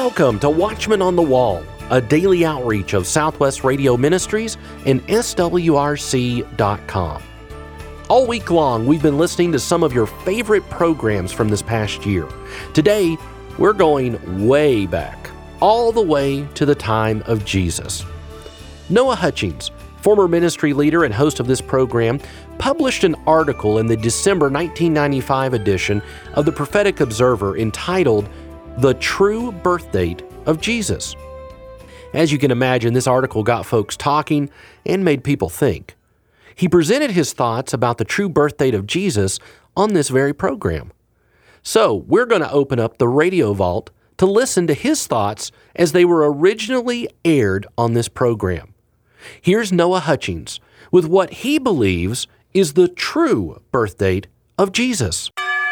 Welcome to Watchman on the Wall, a daily outreach of Southwest Radio Ministries and SWRC.com. All week long, we've been listening to some of your favorite programs from this past year. Today, we're going way back, all the way to the time of Jesus. Noah Hutchings, former ministry leader and host of this program, published an article in the December 1995 edition of the Prophetic Observer entitled The True Birth Date of Jesus. As you can imagine, this article got folks talking and made people think. He presented his thoughts about the true birth date of Jesus on this very program. So we're going to open up the radio vault to listen to his thoughts as they were originally aired on this program. Here's Noah Hutchings with what he believes is the true birth date of Jesus.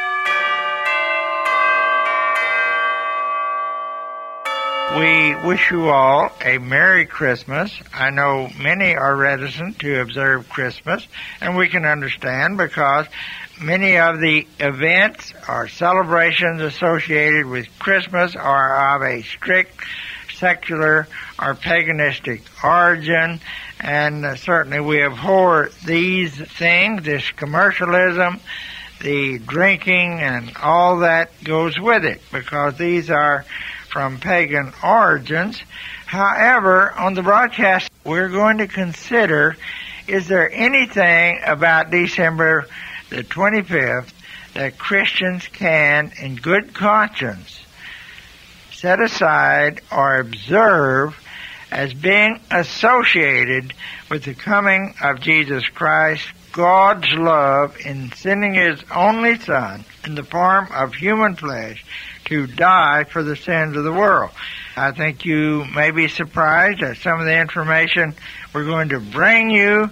We wish you all a Merry Christmas. I know many are reticent to observe Christmas, and we can understand because many of the events or celebrations associated with Christmas are of a strict secular or paganistic origin, and certainly we abhor these things, this commercialism, the drinking, and all that goes with it, because these are from pagan origins. However, on the broadcast, we're going to consider, is there anything about December the 25th that Christians can, in good conscience, set aside or observe as being associated with the coming of Jesus Christ, God's love in sending His only Son in the form of human flesh to die for the sins of the world. I think you may be surprised at some of the information we're going to bring you,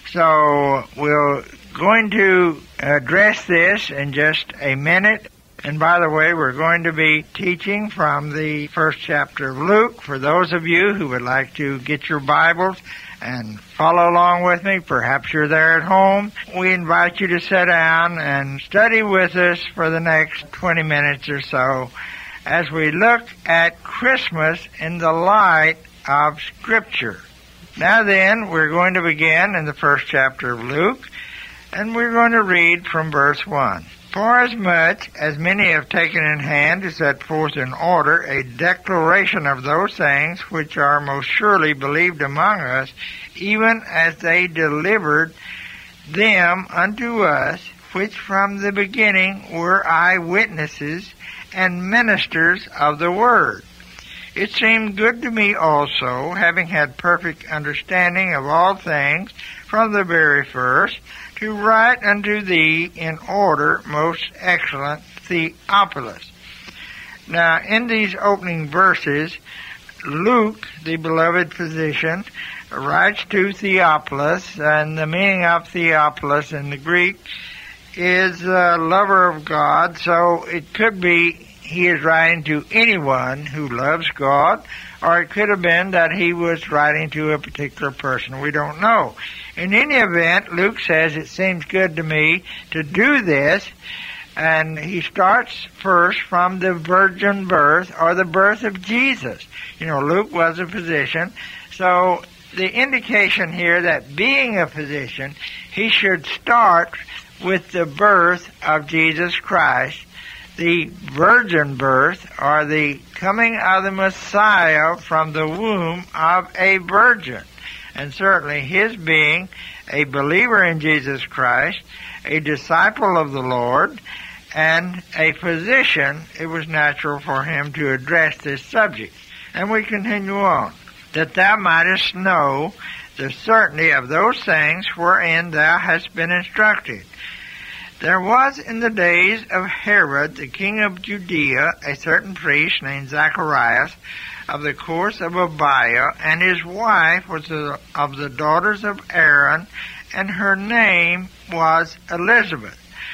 so we're going to address this in just a minute. And by the way, we're going to be teaching from the first chapter of Luke. For those of you who would like to get your Bibles and follow along with me, perhaps you're there at home, we invite you to sit down and study with us for the next 20 minutes or so as we look at Christmas in the light of Scripture. Now then, we're going to begin in the first chapter of Luke, and we're going to read from verse 1. Forasmuch as many have taken in hand to set forth in order a declaration of those things which are most surely believed among us, even as they delivered them unto us, which from the beginning were eyewitnesses and ministers of the word. It seemed good to me also, having had perfect understanding of all things from the very first, to write unto thee in order, most excellent Theophilus. Now, in these opening verses, Luke, the beloved physician, writes to Theophilus, and the meaning of Theophilus in the Greek is lover of God, so it could be he is writing to anyone who loves God, or it could have been that he was writing to a particular person. We don't know. In any event, Luke says, it seems good to me to do this, and he starts first from the virgin birth, or the birth of Jesus. You know, Luke was a physician, so the indication here that being a physician, he should start with the birth of Jesus Christ, the virgin birth, or the coming of the Messiah from the womb of a virgin. And certainly his being a believer in Jesus Christ, a disciple of the Lord, and a physician, it was natural for him to address this subject. And we continue on. That thou mightest know the certainty of those things wherein thou hast been instructed. There was in the days of Herod, the king of Judea, a certain priest named Zacharias, of the course of Abiah, and his wife was of the daughters of Aaron, and her name was Elizabeth.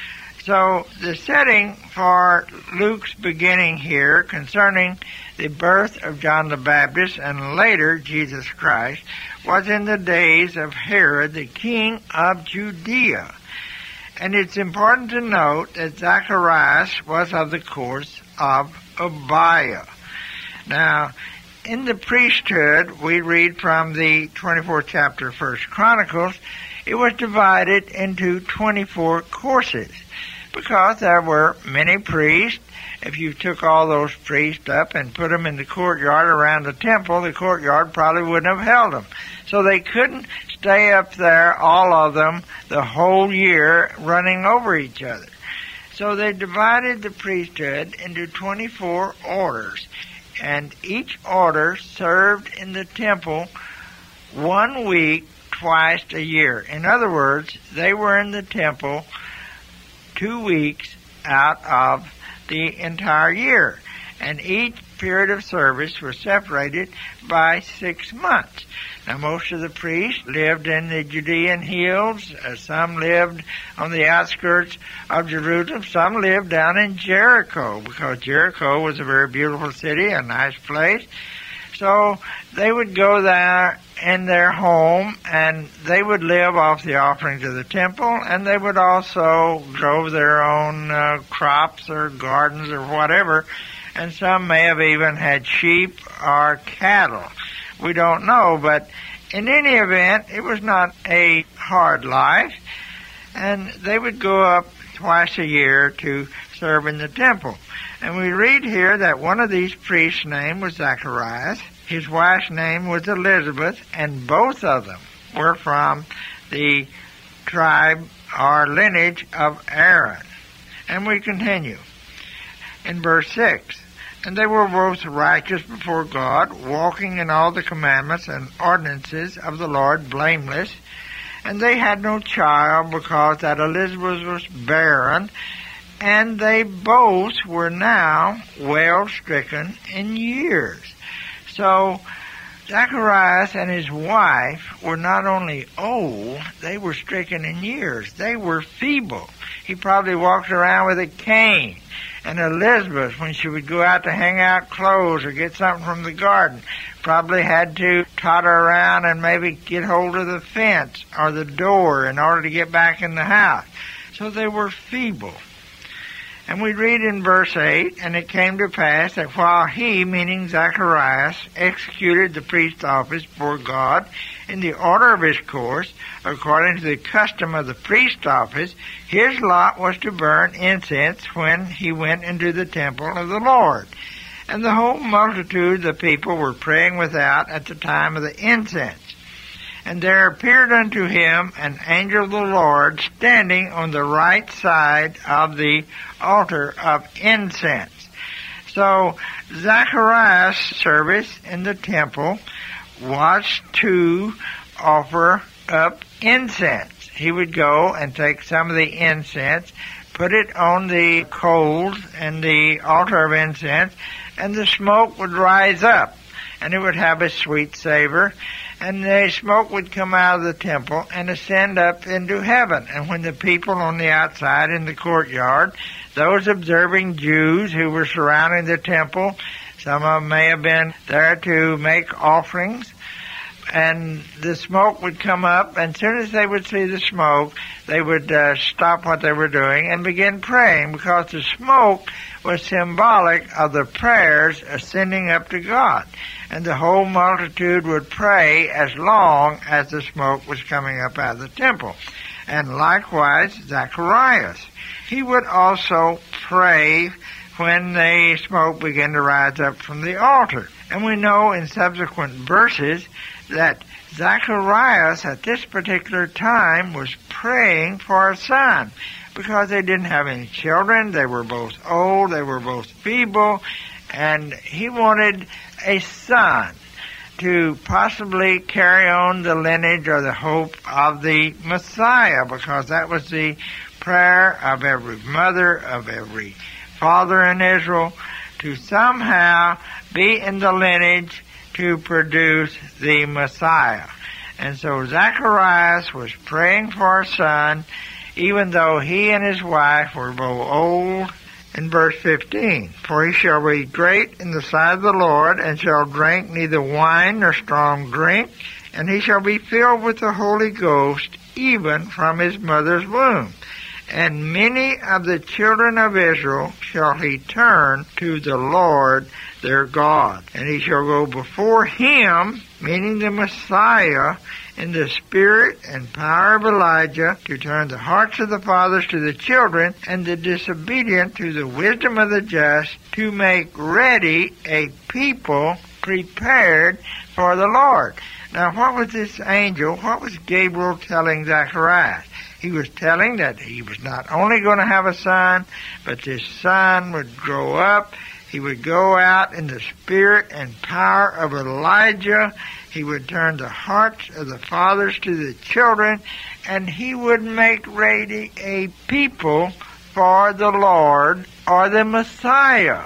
So the setting for Luke's beginning here concerning the birth of John the Baptist and later Jesus Christ was in the days of Herod, the king of Judea. And it's important to note that Zacharias was of the course of Abiah. Now, in the priesthood, we read from the 24th chapter of 1 Chronicles, it was divided into 24 courses because there were many priests. If you took all those priests up and put them in the courtyard around the temple, the courtyard probably wouldn't have held them. So they couldn't stay up there, all of them, the whole year running over each other. So they divided the priesthood into 24 orders, and each order served in the temple 1 week twice a year. In other words, they were in the temple 2 weeks out of the entire year, and each period of service was separated by 6 months. Now, most of the priests lived in the Judean hills. Some lived on the outskirts of Jerusalem. Some lived down in Jericho, because Jericho was a very beautiful city, a nice place. So they would go there in their home, and they would live off the offerings of the temple, and they would also grow their own crops or gardens or whatever, and some may have even had sheep or cattle. We don't know, but in any event, it was not a hard life, and they would go up twice a year to serve in the temple. And we read here that one of these priests' name was Zacharias. His wife's name was Elizabeth, and both of them were from the tribe or lineage of Aaron. And we continue in verse 6. And they were both righteous before God, walking in all the commandments and ordinances of the Lord, blameless. And they had no child, because that Elizabeth was barren, and they both were now well stricken in years. So Zacharias and his wife were not only old, they were stricken in years. They were feeble. He probably walked around with a cane. And Elizabeth, when she would go out to hang out clothes or get something from the garden, probably had to totter around and maybe get hold of the fence or the door in order to get back in the house. So they were feeble. And we read in verse 8, and it came to pass that while he, meaning Zacharias, executed the priest's office before God in the order of his course, according to the custom of the priest's office, his lot was to burn incense when he went into the temple of the Lord. And the whole multitude of the people were praying without at the time of the incense. And there appeared unto him an angel of the Lord standing on the right side of the altar of incense. So Zacharias' service in the temple was to offer up incense. He would go and take some of the incense, put it on the coals and the altar of incense, and the smoke would rise up, and it would have a sweet savor. And the smoke would come out of the temple and ascend up into heaven. And when the people on the outside in the courtyard, those observing Jews who were surrounding the temple, some of them may have been there to make offerings, and the smoke would come up, and as soon as they would see the smoke, they would stop what they were doing and begin praying, because the smoke was symbolic of the prayers ascending up to God. And the whole multitude would pray as long as the smoke was coming up out of the temple. And likewise, Zacharias, he would also pray when the smoke began to rise up from the altar. And we know in subsequent verses that Zacharias at this particular time was praying for a son, because they didn't have any children. They were both old, they were both feeble, and he wanted a son to possibly carry on the lineage or the hope of the Messiah, because that was the prayer of every mother, of every father in Israel, to somehow be in the lineage to produce the Messiah. And so Zacharias was praying for a son, even though he and his wife were both old. In verse 15, for he shall be great in the sight of the Lord, and shall drink neither wine nor strong drink, and he shall be filled with the Holy Ghost, even from his mother's womb. And many of the children of Israel shall he turn to the Lord their God. And he shall go before him, meaning the Messiah, in the spirit and power of Elijah, to turn the hearts of the fathers to the children, and the disobedient to the wisdom of the just, to make ready a people prepared for the Lord. Now, what was this angel, what was Gabriel telling Zacharias? He was telling that he was not only going to have a son, but this son would grow up. He would go out in the spirit and power of Elijah. He would turn the hearts of the fathers to the children, and he would make ready a people for the Lord, or the Messiah.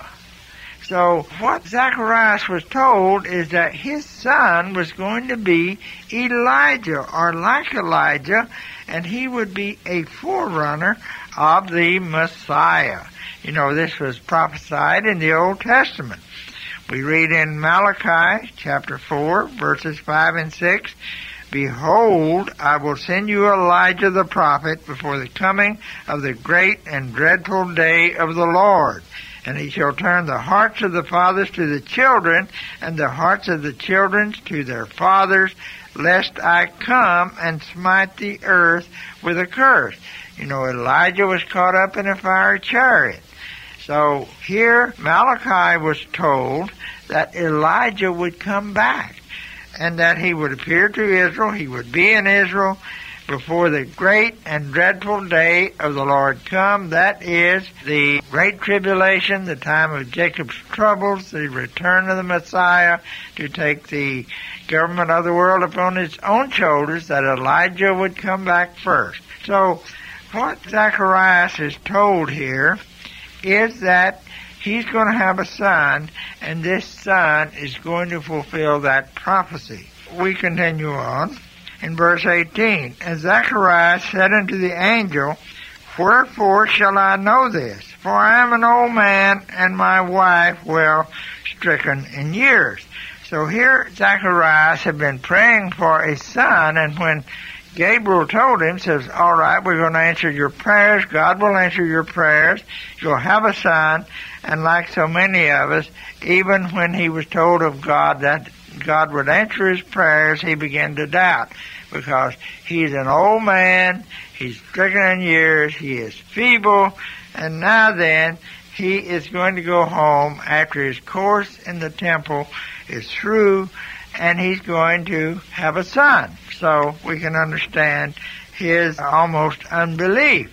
So what Zacharias was told is that his son was going to be Elijah, or like Elijah, and he would be a forerunner of the Messiah. You know, this was prophesied in the Old Testament. We read in Malachi chapter 4, verses 5 and 6, Behold, I will send you Elijah the prophet before the coming of the great and dreadful day of the Lord. And he shall turn the hearts of the fathers to the children, and the hearts of the children to their fathers, lest I come and smite the earth with a curse. You know, Elijah was caught up in a fiery chariot. So here Malachi was told that Elijah would come back, and that he would appear to Israel, he would be in Israel, before the great and dreadful day of the Lord come. That is the great tribulation, the time of Jacob's troubles, the return of the Messiah to take the government of the world upon its own shoulders, that Elijah would come back first. So what Zacharias is told here is that he's going to have a son, and this son is going to fulfill that prophecy. We continue on. In verse 18, And Zacharias said unto the angel, Wherefore shall I know this? For I am an old man, and my wife well stricken in years. So here Zacharias had been praying for a son, and when Gabriel told him, says, all right, we're going to answer your prayers. God will answer your prayers. You'll have a son. And like so many of us, even when he was told of God that God would answer his prayers, he began to doubt, because he's an old man, he's stricken in years, he is feeble, and now then he is going to go home after his course in the temple is through, and he's going to have a son. So we can understand his almost unbelief.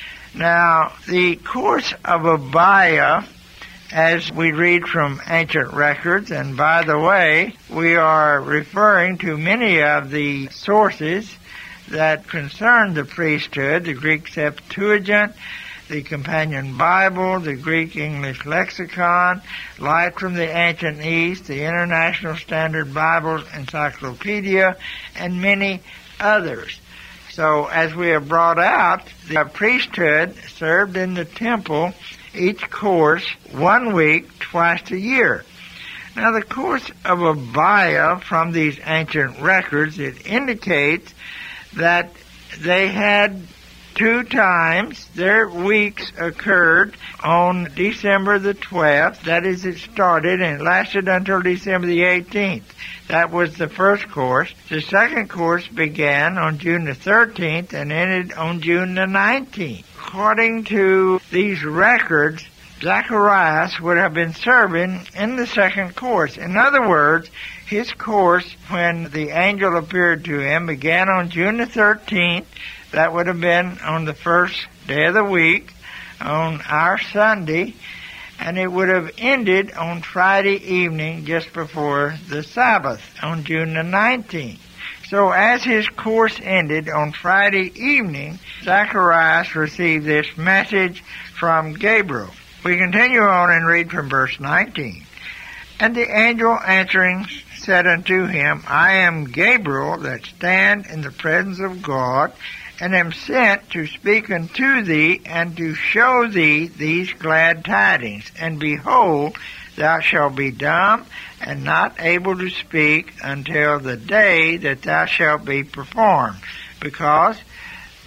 Now, the course of Abiah, as we read from ancient records, and by the way, we are referring to many of the sources that concern the priesthood, the Greek Septuagint, the Companion Bible, the Greek English Lexicon, Light from the Ancient East, the International Standard Bible Encyclopedia, and many others. So as we have brought out, the priesthood served in the temple each course 1 week, twice a year. Now the course of Abiah from these ancient records, it indicates that they had 2 times their weeks occurred on December the 12th. That is, it started and it lasted until December the 18th. That was the first course. The second course began on June the 13th and ended on June the 19th. According to these records, Zacharias would have been serving in the second course. In other words, his course, when the angel appeared to him, began on June the 13th. That would have been on the first day of the week, on our Sunday, and it would have ended on Friday evening just before the Sabbath, on June the 19th. So as his course ended on Friday evening, Zacharias received this message from Gabriel. We continue on and read from verse 19. And the angel answering said unto him, I am Gabriel that stand in the presence of God, and am sent to speak unto thee, and to show thee these glad tidings. And behold, thou shalt be dumb, and not able to speak until the day that thou shalt be performed, because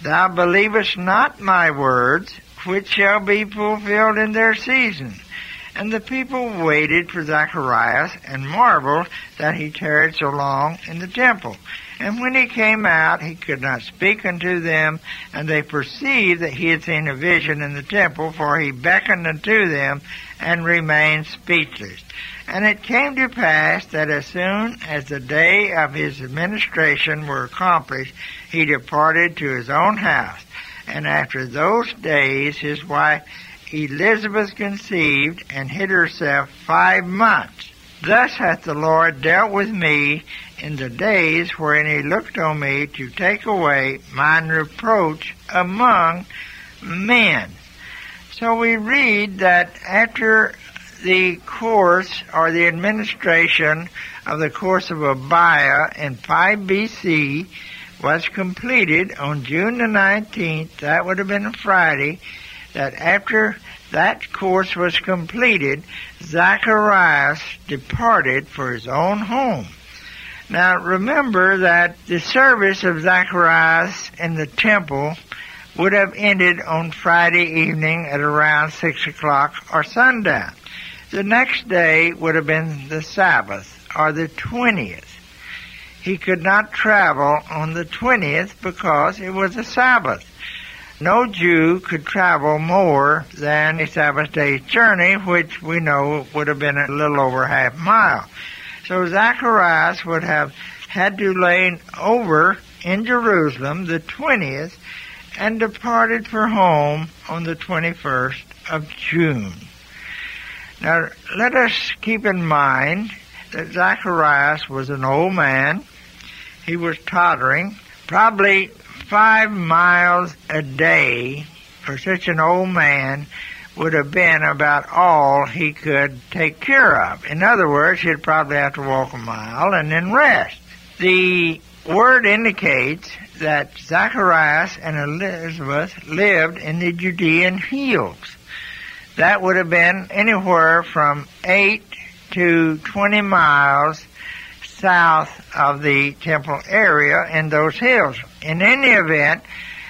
Thou believest not my words, which shall be fulfilled in their season. And the people waited for Zacharias, and marveled that he tarried so long in the temple. And when he came out, he could not speak unto them, and they perceived that he had seen a vision in the temple, for he beckoned unto them, and remained speechless. And it came to pass that as soon as the day of his administration were accomplished, he departed to his own house. And after those days his wife Elizabeth conceived, and hid herself 5 months. Thus hath the Lord dealt with me in the days wherein he looked on me to take away mine reproach among men. So we read that after the course or the administration of the course of Abiah in 5 BC was completed on June the 19th, that would have been a Friday, that after that course was completed, Zacharias departed for his own home. Now remember that the service of Zacharias in the temple would have ended on Friday evening at around 6 o'clock or sundown. The next day would have been the Sabbath, or the 20th. He could not travel on the 20th because it was a Sabbath. No Jew could travel more than a Sabbath day's journey, which we know would have been a little over half a mile. So Zacharias would have had to lay over in Jerusalem the 20th and departed for home on the 21st of June. Now, let us keep in mind that Zacharias was an old man. He was tottering, probably 5 miles a day for such an old man would have been about all he could take care of. In other words, he'd probably have to walk a mile and then rest. The word indicates that Zacharias and Elizabeth lived in the Judean hills. That would have been anywhere from 8 to 20 miles south of the temple area in those hills. In any event,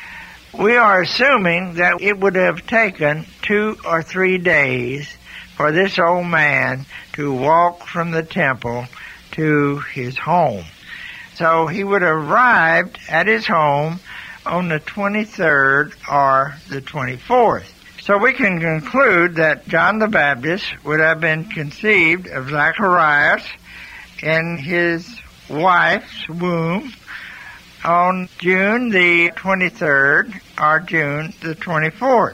we are assuming that it would have taken 2 or 3 days for this old man to walk from the temple to his home. So he would have arrived at his home on the 23rd or the 24th. So we can conclude that John the Baptist would have been conceived of Zacharias in his wife's womb on June the 23rd or June the 24th.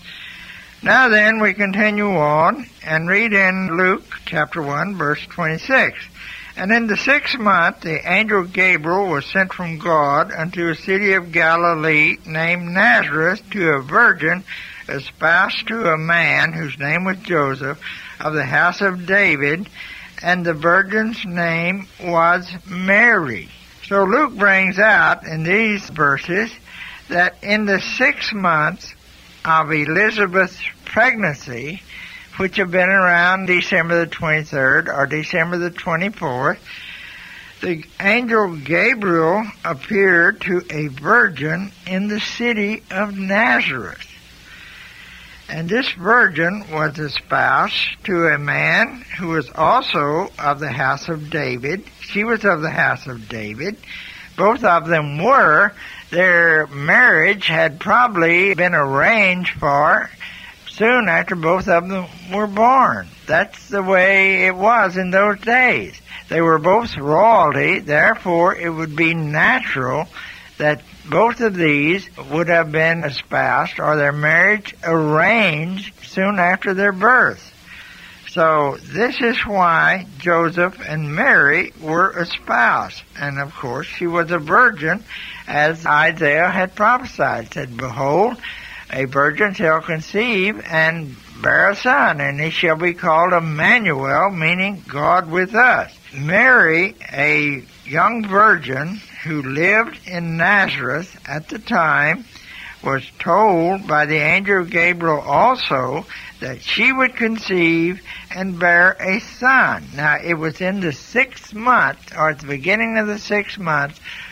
Now then, we continue on and read in Luke chapter 1, verse 26. And in the 6th month the angel Gabriel was sent from God unto a city of Galilee named Nazareth to a virgin espoused to a man whose name was Joseph of the house of David, and the virgin's name was Mary. So Luke brings out in these verses that in the 6 months of Elizabeth's pregnancy, which have been around December the 23rd or December the 24th, the angel Gabriel appeared to a virgin in the city of Nazareth. And this virgin was espoused to a man who was also of the house of David. She was of the house of David. Both of them were. Their marriage had probably been arranged for soon after both of them were born. That's the way it was in those days. They were both royalty, therefore it would be natural that both of these would have been espoused or their marriage arranged soon after their birth. So this is why Joseph and Mary were espoused. And of course she was a virgin, as Isaiah had prophesied, said, Behold, a virgin shall conceive and bear a son, and he shall be called Emmanuel, meaning God with us. Mary, a young virgin who lived in Nazareth at the time, was told by the angel Gabriel also that she would conceive and bear a son. Now, it was in the 6th month, or at the beginning of the 6th month,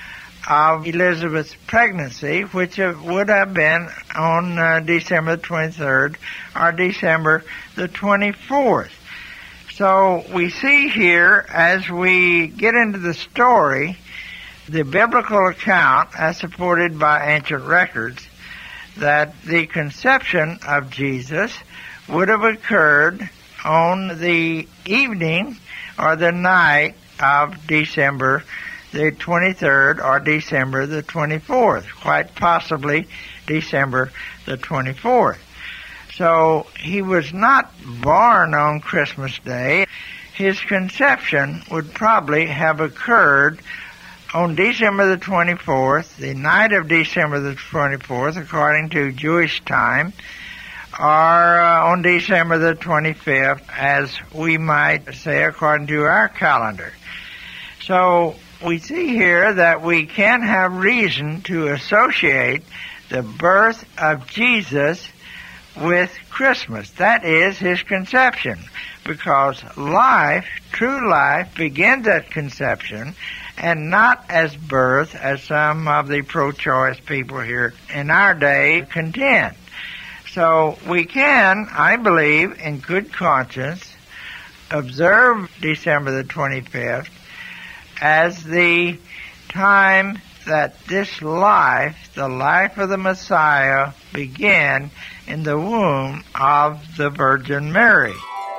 of Elizabeth's pregnancy, which would have been on December the 23rd or December the 24th. So we see here, as we get into the story, the biblical account, as supported by ancient records, that the conception of Jesus would have occurred on the evening or the night of December the 23rd or December the 24th, quite possibly December the 24th. So he was not born on Christmas Day. His conception would probably have occurred on December the 24th, the night of December the 24th, according to Jewish time, or on December the 25th, as we might say according to our calendar. So we see here that we can have reason to associate the birth of Jesus with Christmas. That is his conception, because life, true life, begins at conception and not as birth, as some of the pro-choice people here in our day contend. So we can, I believe, in good conscience, observe December the 25th as the time that this life, the life of the Messiah, began in the womb of the Virgin Mary.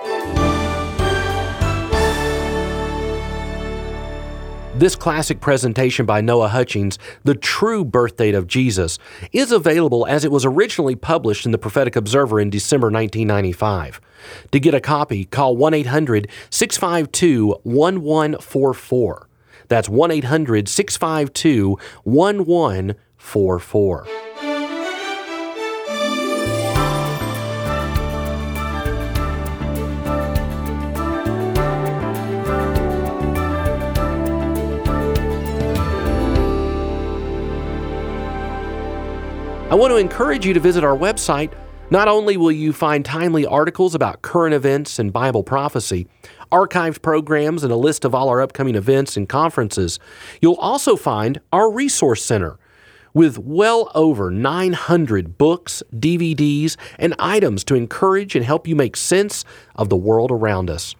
This classic presentation by Noah Hutchings, The True Birth Date of Jesus, is available as it was originally published in the Prophetic Observer in December 1995. To get a copy, call 1-800-652-1144. That's 1-800-652-1144. I want to encourage you to visit our website. Not only will you find timely articles about current events and Bible prophecy, archived programs, and a list of all our upcoming events and conferences, you'll also find our Resource Center with well over 900 books, DVDs, and items to encourage and help you make sense of the world around us.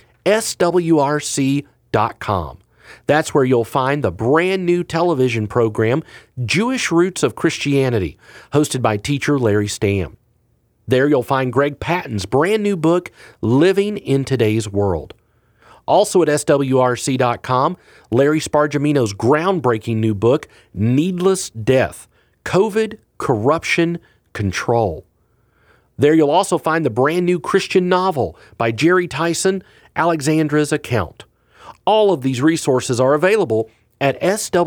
SWRC.com. That's where you'll find the brand new television program, Jewish Roots of Christianity, hosted by teacher Larry Stamm. There you'll find Greg Patton's brand new book, Living in Today's World. Also at SWRC.com, Larry Spargimino's groundbreaking new book, Needless Death, COVID, Corruption, Control. There you'll also find the brand new Christian novel by Jerry Tyson, Alexandra's Account. All of these resources are available at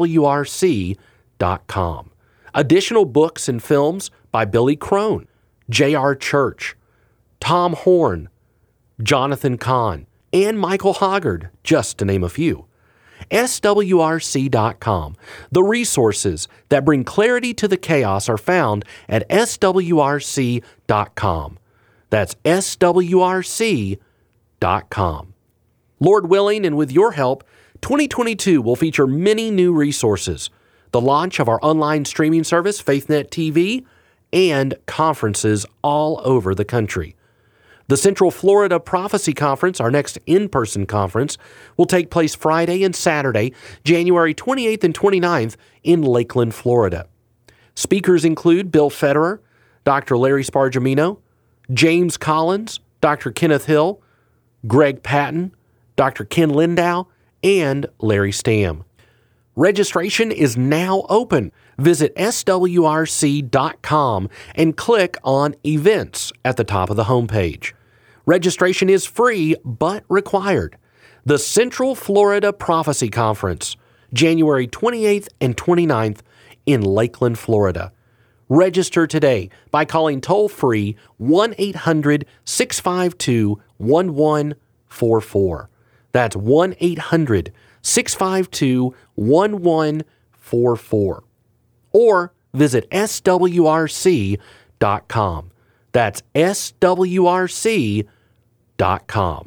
SWRC.com. Additional books and films by Billy Crone, J.R. Church, Tom Horn, Jonathan Cahn, and Michael Hoggard, just to name a few. SWRC.com. The resources that bring clarity to the chaos are found at SWRC.com. That's SWRC.com. Lord willing, and with your help, 2022 will feature many new resources, the launch of our online streaming service, FaithNet TV, and conferences all over the country. The Central Florida Prophecy Conference, our next in-person conference, will take place Friday and Saturday, January 28th and 29th in Lakeland, Florida. Speakers include Bill Federer, Dr. Larry Spargimino, James Collins, Dr. Kenneth Hill, Greg Patton, Dr. Ken Lindau, and Larry Stamm. Registration is now open. Visit swrc.com and click on Events at the top of the homepage. Registration is free but required. The Central Florida Prophecy Conference, January 28th and 29th in Lakeland, Florida. Register today by calling toll-free 1-800-652-1144. That's 1-800-652-1144. Or visit swrc.com. That's swrc.com.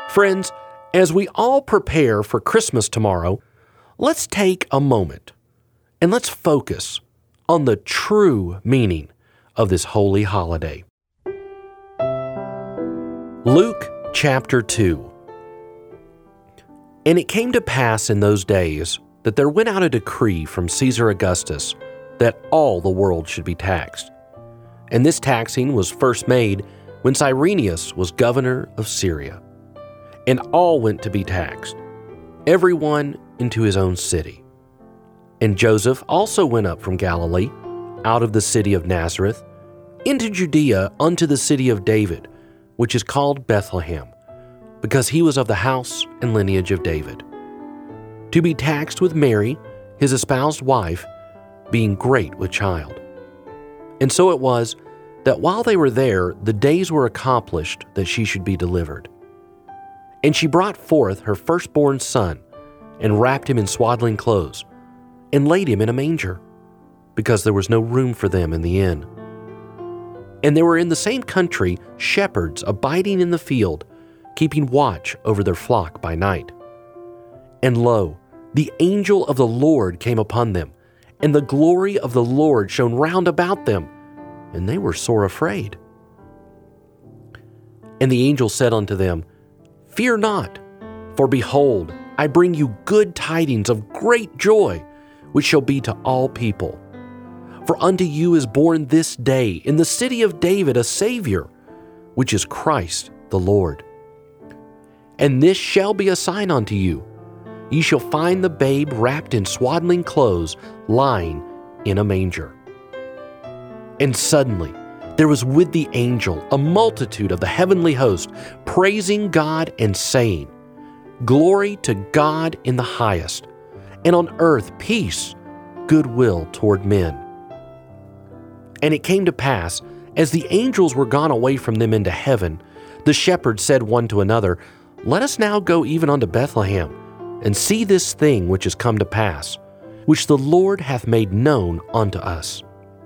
Friends, as we all prepare for Christmas tomorrow, let's take a moment and let's focus on the true meaning of this holy holiday. Luke chapter 2. And it came to pass in those days that there went out a decree from Caesar Augustus that all the world should be taxed. And this taxing was first made when Cyrenius was governor of Syria. And all went to be taxed, everyone into his own city. And Joseph also went up from Galilee, out of the city of Nazareth, into Judea unto the city of David, which is called Bethlehem, because he was of the house and lineage of David, to be taxed with Mary, his espoused wife, being great with child. And so it was that while they were there, the days were accomplished that she should be delivered. And she brought forth her firstborn son, and wrapped him in swaddling clothes, and laid him in a manger, because there was no room for them in the inn. And there were in the same country shepherds abiding in the field, keeping watch over their flock by night. And lo, the angel of the Lord came upon them, and the glory of the Lord shone round about them, and they were sore afraid. And the angel said unto them, Fear not, for behold, I bring you good tidings of great joy, which shall be to all people. For unto you is born this day in the city of David a Savior, which is Christ the Lord. And this shall be a sign unto you. Ye shall find the babe wrapped in swaddling clothes, lying in a manger. And suddenly there was with the angel a multitude of the heavenly host, praising God and saying, Glory to God in the highest, and on earth peace, goodwill toward men. And it came to pass, as the angels were gone away from them into heaven, the shepherds said one to another, Let us now go even unto Bethlehem, and see this thing which is come to pass, which the Lord hath made known unto us.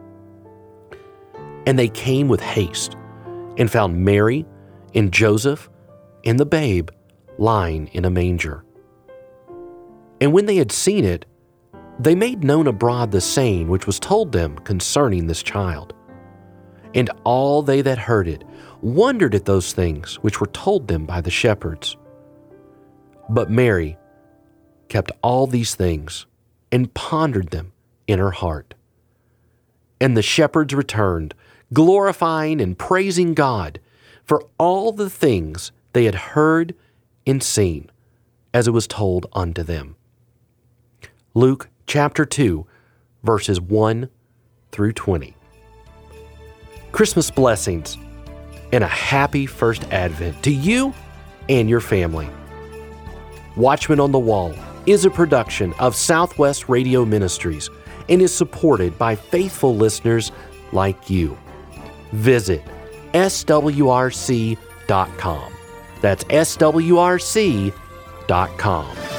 And they came with haste, and found Mary, and Joseph, and the babe, lying in a manger. And when they had seen it, they made known abroad the saying which was told them concerning this child. And all they that heard it wondered at those things which were told them by the shepherds. But Mary kept all these things, and pondered them in her heart. And the shepherds returned, glorifying and praising God for all the things they had heard and seen, as it was told unto them. Luke chapter 2, verses 1 through 20. Christmas blessings and a happy first Advent to you and your family. Watchman on the Wall is a production of Southwest Radio Ministries and is supported by faithful listeners like you. Visit swrc.com. That's swrc.com.